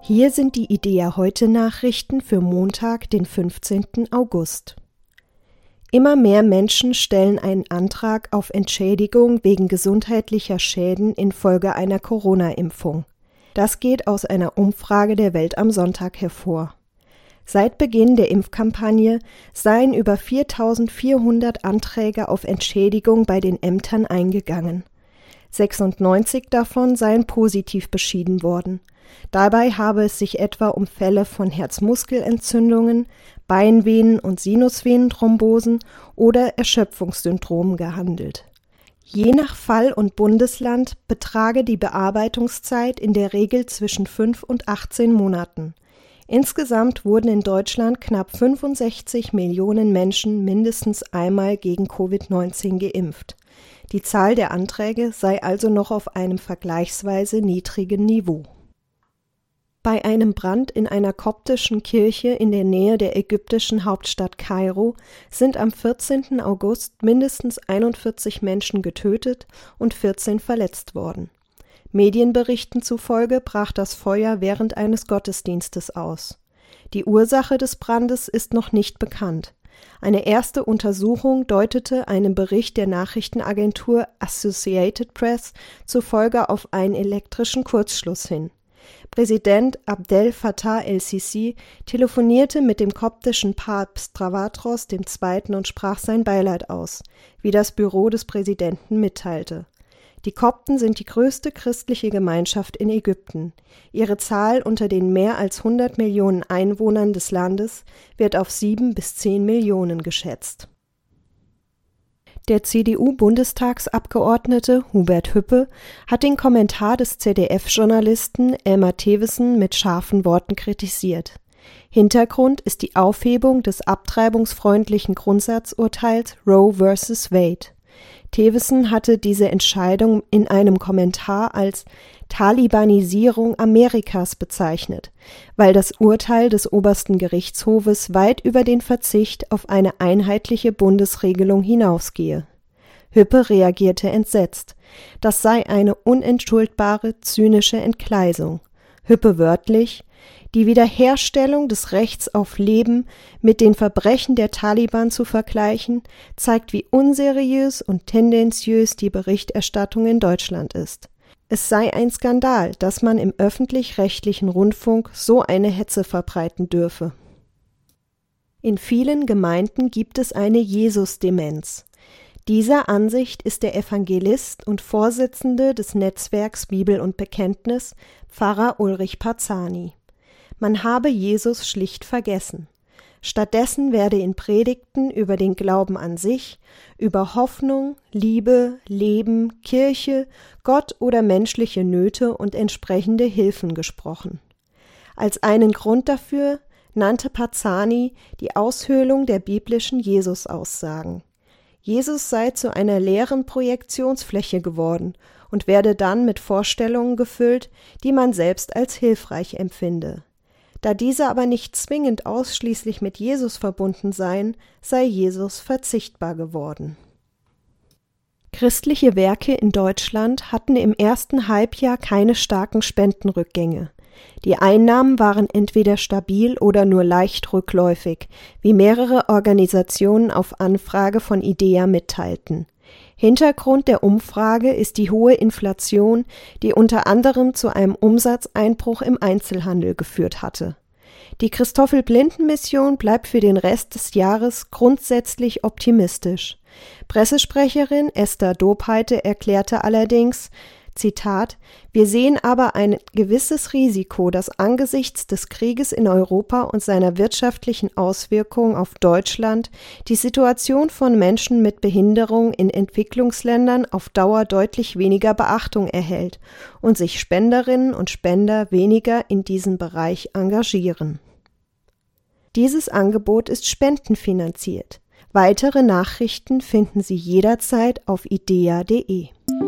Hier sind die IDEA-Heute-Nachrichten für Montag, den 15. August. Immer mehr Menschen stellen einen Antrag auf Entschädigung wegen gesundheitlicher Schäden infolge einer Corona-Impfung. Das geht aus einer Umfrage der Welt am Sonntag hervor. Seit Beginn der Impfkampagne seien über 4.400 Anträge auf Entschädigung bei den Ämtern eingegangen. 96 davon seien positiv beschieden worden. Dabei habe es sich etwa um Fälle von Herzmuskelentzündungen, Beinvenen- und Sinusvenenthrombosen oder Erschöpfungssyndromen gehandelt. Je nach Fall und Bundesland betrage die Bearbeitungszeit in der Regel zwischen 5 und 18 Monaten. Insgesamt wurden in Deutschland knapp 65 Millionen Menschen mindestens einmal gegen Covid-19 geimpft. Die Zahl der Anträge sei also noch auf einem vergleichsweise niedrigen Niveau. Bei einem Brand in einer koptischen Kirche in der Nähe der ägyptischen Hauptstadt Kairo sind am 14. August mindestens 41 Menschen getötet und 14 verletzt worden. Medienberichten zufolge brach das Feuer während eines Gottesdienstes aus. Die Ursache des Brandes ist noch nicht bekannt. Eine erste Untersuchung deutete einem Bericht der Nachrichtenagentur Associated Press zufolge auf einen elektrischen Kurzschluss hin. Präsident Abdel Fattah el-Sisi telefonierte mit dem koptischen Papst Stavros II. Und sprach sein Beileid aus, wie das Büro des Präsidenten mitteilte. Die Kopten sind die größte christliche Gemeinschaft in Ägypten. Ihre Zahl unter den mehr als 100 Millionen Einwohnern des Landes wird auf 7 bis 10 Millionen geschätzt. Der CDU-Bundestagsabgeordnete Hubert Hüppe hat den Kommentar des ZDF-Journalisten Elmar Thewissen mit scharfen Worten kritisiert. Hintergrund ist die Aufhebung des abtreibungsfreundlichen Grundsatzurteils Roe vs. Wade. Thewissen hatte diese Entscheidung in einem Kommentar als Talibanisierung Amerikas bezeichnet, weil das Urteil des obersten Gerichtshofes weit über den Verzicht auf eine einheitliche Bundesregelung hinausgehe. Hüppe reagierte entsetzt. Das sei eine unentschuldbare, zynische Entgleisung. Hüppe wörtlich: Die Wiederherstellung des Rechts auf Leben mit den Verbrechen der Taliban zu vergleichen, zeigt, wie unseriös und tendenziös die Berichterstattung in Deutschland ist. Es sei ein Skandal, dass man im öffentlich-rechtlichen Rundfunk so eine Hetze verbreiten dürfe. In vielen Gemeinden gibt es eine Jesus-Demenz. Dieser Ansicht ist der Evangelist und Vorsitzende des Netzwerks Bibel und Bekenntnis, Pfarrer Ulrich Parzani. Man habe Jesus schlicht vergessen. Stattdessen werde in Predigten über den Glauben an sich, über Hoffnung, Liebe, Leben, Kirche, Gott oder menschliche Nöte und entsprechende Hilfen gesprochen. Als einen Grund dafür nannte Parzani die Aushöhlung der biblischen Jesus-Aussagen. Jesus sei zu einer leeren Projektionsfläche geworden und werde dann mit Vorstellungen gefüllt, die man selbst als hilfreich empfinde. Da diese aber nicht zwingend ausschließlich mit Jesus verbunden seien, sei Jesus verzichtbar geworden. Christliche Werke in Deutschland hatten im ersten Halbjahr keine starken Spendenrückgänge. Die Einnahmen waren entweder stabil oder nur leicht rückläufig, wie mehrere Organisationen auf Anfrage von IDEA mitteilten. Hintergrund der Umfrage ist die hohe Inflation, die unter anderem zu einem Umsatzeinbruch im Einzelhandel geführt hatte. Die Christoffel-Blinden-Mission bleibt für den Rest des Jahres grundsätzlich optimistisch. Pressesprecherin Esther Dobheite erklärte allerdings, Zitat: Wir sehen aber ein gewisses Risiko, dass angesichts des Krieges in Europa und seiner wirtschaftlichen Auswirkungen auf Deutschland die Situation von Menschen mit Behinderung in Entwicklungsländern auf Dauer deutlich weniger Beachtung erhält und sich Spenderinnen und Spender weniger in diesem Bereich engagieren. Dieses Angebot ist spendenfinanziert. Weitere Nachrichten finden Sie jederzeit auf idea.de.